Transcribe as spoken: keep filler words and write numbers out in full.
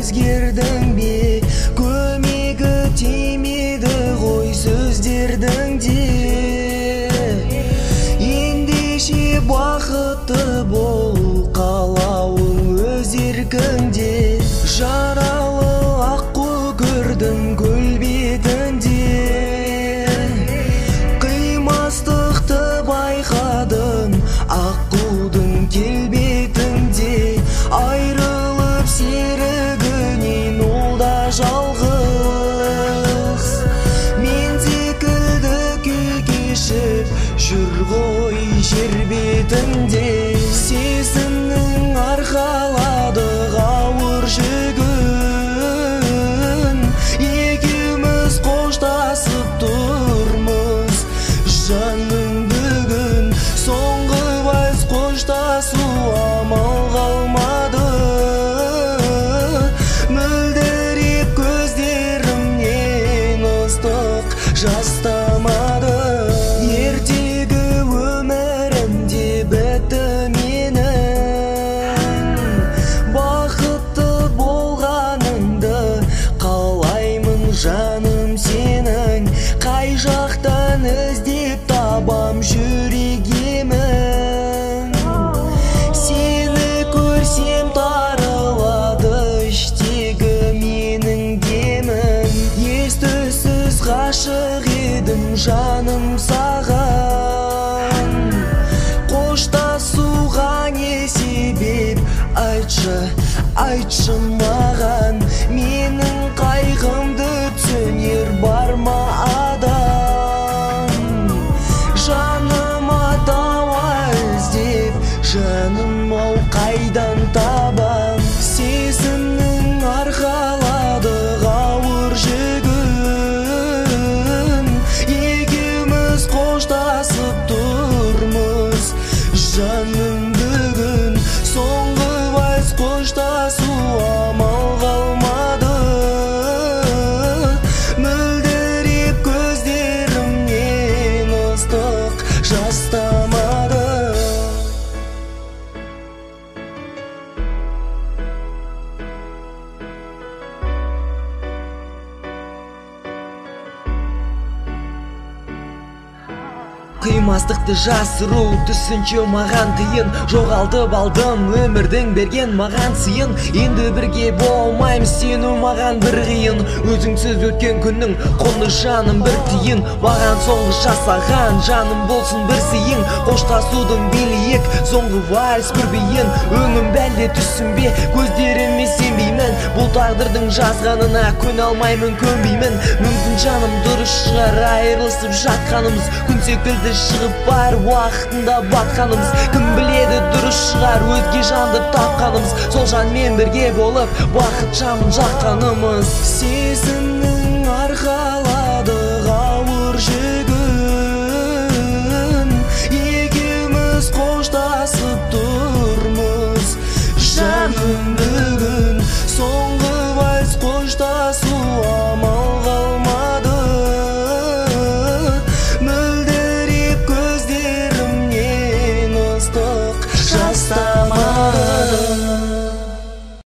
өзгердің бе? Көмегі тимеді ғой сөздердің де. Ендеше бақытты бол, қалауың өз еркіңде. Жаралы аққу көрдім көл бетінде, қимастықты байқадым аққудың келбетінде. Айрылып серігінен ол да жалғыз, мен секілді күй кешіп жүр ғой жер бетінде. Сезімнің арқаладық ауыр жүгін, екеуміз қоштасып тұрмыз жаным бүгін. Соңғы вальс қоштасу амал қалмады, мөлдіреп көздерімнен ыстық жас тамады. Ертегі өмірімде бітті менің, бақытты болғаныңды қалаймын жаным сенің. Қай жақтан іздеп табам жүрек емін, сені көрсем тарылады іштегі менің демім. Ес-түссіз ғашық едім жаным саған, қоштасуға не себеп? Айтшы, айтшы маған, менің қайғымды түсінер бар ма адам? Жаныма дауа іздеп, жаным ау қайдан табам? Сезімнің арқаладық ауыр жүгін, екеуміз қоштасып тұрмыз жаным бүгін. Соңғы вальс қоштасу амал қалмады, мөлдіреп көздерімнен ыстық жас тамады. Қимастықты жасыру түсінше маған қиын, жоғалтып алдым өмірдің берген маған сыйын. Енді бірге болмаймыз, сену маған бір қиын, өзіңсіз өткен күннің құны жаным бір тиын. Маған соңғы жасаған жаным болсын бір сыйың, қоштасудың белек соңғы вальс бір биін. Өңім бәлде түсінбе, көздеріме сенбеймін, бұл тағдырдың жазғанына көне алмаймын, көнбеймін. Мүмкін жаным дұрыс шығар айырылысып жатқанымыз, күн секілді шығып бар уақытында батқанымыз. Кім біледі дұрыс шығар өзге жанды тапқанымыз, сол жанмен бірге болып бақыт шамын жаққанымыз. Сезімнің арқа